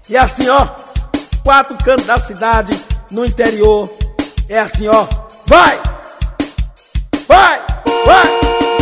E assim, ó, 4 cantos da cidade, no interior. É assim, ó. Vai! Vai! Vai!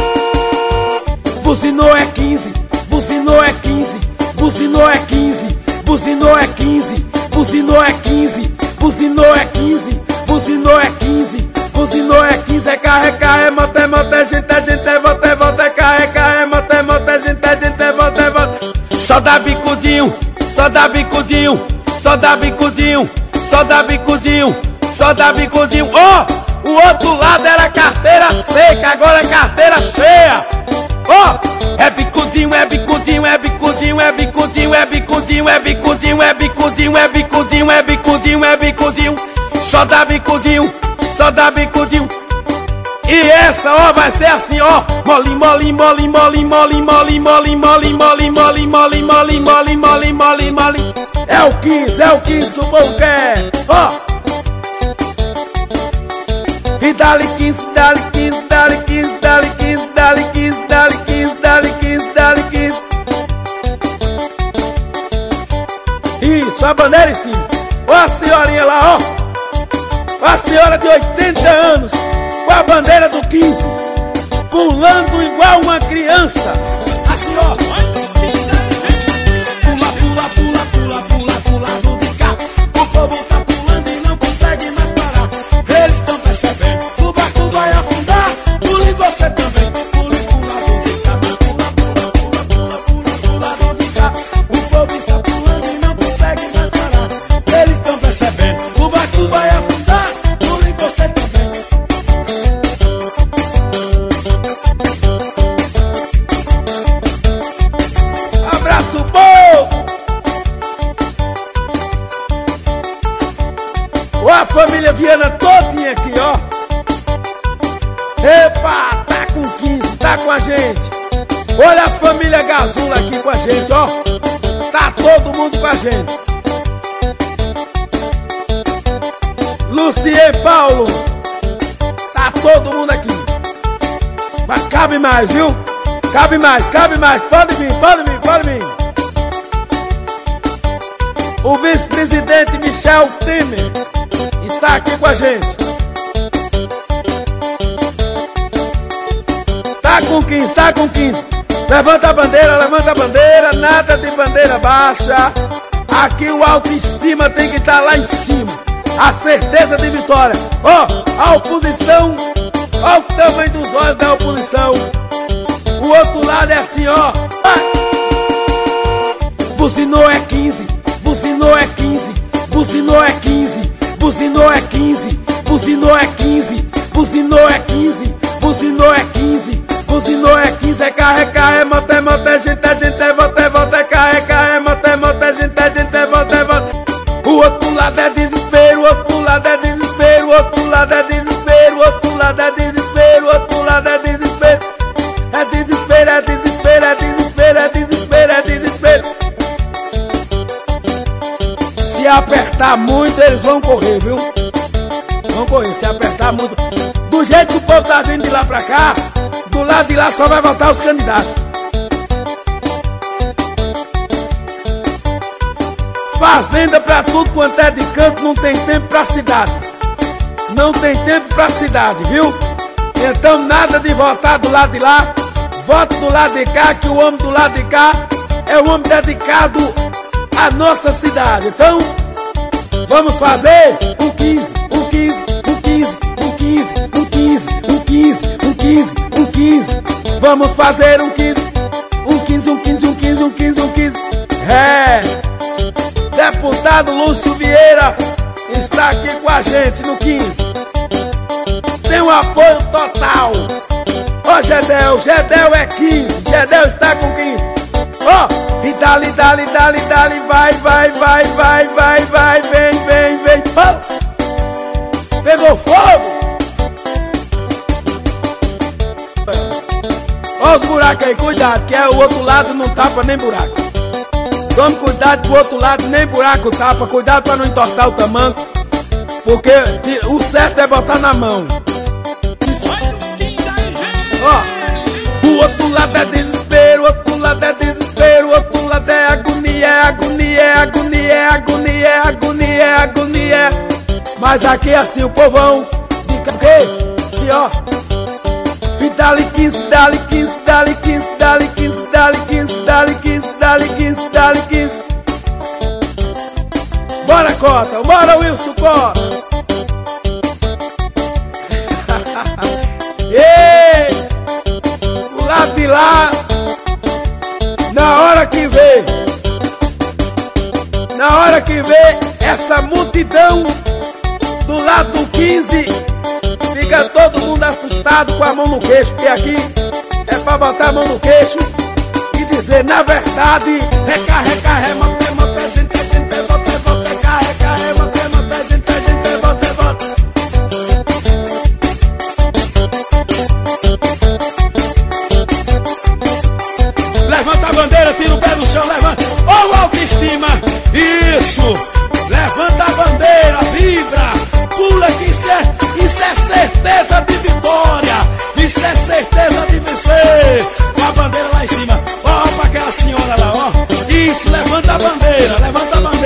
Buzinou é 15, buzinou é 15, buzinou é 15, buzinou é 15, buzinou é 15, buzinou é 15, buzinou é 15, buzinou é 15, é carro, é moto, gente, é volta, é carro, é moto, gente, é volta. Só dá bicudinho, só dá bicudinho, só dá bicudinho, só dá bicudinho, só dá bicudinho. Ó, o outro lado era carteira seca, agora é carteira cheia. Ó, é bicudinho, é bicudinho, é bicudinho, é bicudinho, é bicudinho, é bicudinho, é bicudinho, é bicudinho, é bicudinho, é bicudinho. Só dá bicudinho, só dá bicudinho. E essa, ó, vai ser assim, ó. Mole, mole, mole, mole, mole, mole, mole, mole, mole, mole, mole, mole, mole, mole, mole, mole. É o 15 que o povo quer. Ó. E dá-lhe 15, dá-lhe 15, dá-lhe 15, dá-lhe 15, dá-lhe 15, dá-lhe 15, dá-lhe 15, dá-lhe 15. Isso, a bandeira em cima. Ó a senhorinha lá, ó. A senhora de 80 anos, com a bandeira do 15, pulando igual uma criança. Assim, ó. Pula, pula, pula, pula, pula, pula do de cá. O povo tá pulando e não consegue mais parar. Eles estão percebendo, o barco vai afundar. Pule você também, pule, pula do de cá. Mas pula, pula, pula, pula, pula, pula do de cá. O povo está pulando e não consegue mais parar. Eles estão percebendo, o barco vai afundar. Pule você também. Abraço, povo! Ó a família Viana todinha aqui, ó. Epa, tá com 15, tá com a gente. Olha a família Gazula aqui com a gente, ó. Tá todo mundo com a gente. Lucien Paulo, tá todo mundo aqui. Mas cabe mais, viu? Cabe mais, cabe mais. Pode vir, pode vir, pode vir. O vice-presidente Michel Temer está aqui com a gente. Tá com 15, tá com 15. Levanta a bandeira, nada de bandeira baixa. Aqui o autoestima tem que estar lá em cima. A certeza de vitória. Ó, a oposição, ó o tamanho dos olhos da oposição. O outro lado é assim, ó. Buzinou é 15, buzinou é 15, buzinou é 15, buzinou é 15, buzinou é 15, buzinou é 15, buzinou é 15, buzinou é 15, é carro, é moto, gente, é volta, é carro, é moto, gente, é volta. O outro lado é desespero, o outro lado é desespero, o outro lado é desespero, o outro lado é desespero, o outro lado é desespero. É desespero, é desespero, é desespero, é desespero, é desespero. Se apertar muito, eles vão correr, viu? Vão correr, se apertar muito. Do jeito que o povo tá vindo de lá pra cá, do lado de lá só vai votar os candidatos. Fazenda pra tudo quanto é de canto, não tem tempo pra cidade. Não tem tempo pra cidade, viu? Então nada de votar do lado de lá. Vote do lado de cá, que o homem do lado de cá é o homem dedicado à nossa cidade. Então, vamos fazer um 15, um 15, um 15, um 15, um 15, um 15, um 15, um 15. Vamos fazer um 15, um 15, um 15, um 15, um 15, um 15. É, deputado Lúcio Vieira está aqui com a gente no 15. Tem um apoio total. Ó, Gedel é 15, Gedel está com 15. Ó, e dali, dali, dali, dali, vai, vai, vai, vai, vai, vai, vem, vem, vem. Oh, pegou fogo. Ó os buracos aí, cuidado, que é o outro lado não tapa nem buraco. Tome cuidado que o outro lado nem buraco tapa, cuidado para não entortar o tamanco, porque o certo é botar na mão. Ó, o outro lado é desespero, o outro lado é desespero, o outro lado é agonia, é agonia, é agonia. Mas aqui assim o povão fica o quê? Se ó, e dá-lhe 15, dá-lhe 15, dá-lhe 15, dá-lhe 15, dá-lhe 15, dá-lhe 15, dá-lhe 15, dá-lhe 15. Bora Cota, bora Wilson Cota. Ei, do lado de lá, na hora que vê essa multidão do lado do 15, fica todo mundo assustado com a mão no queixo, porque aqui é pra botar a mão no queixo e dizer na verdade, recarrega, mata, gente, volta, recarrega, mata, gente, volta. Levanta a bandeira, tira o pé do chão, levanta. Ô, autoestima, isso. Levanta a bandeira, vibra, pula que isso é certeza de vitória. Isso é certeza de vencer. Com a bandeira lá em cima, ó pra aquela senhora lá, ó. Isso, levanta a bandeira, levanta a bandeira.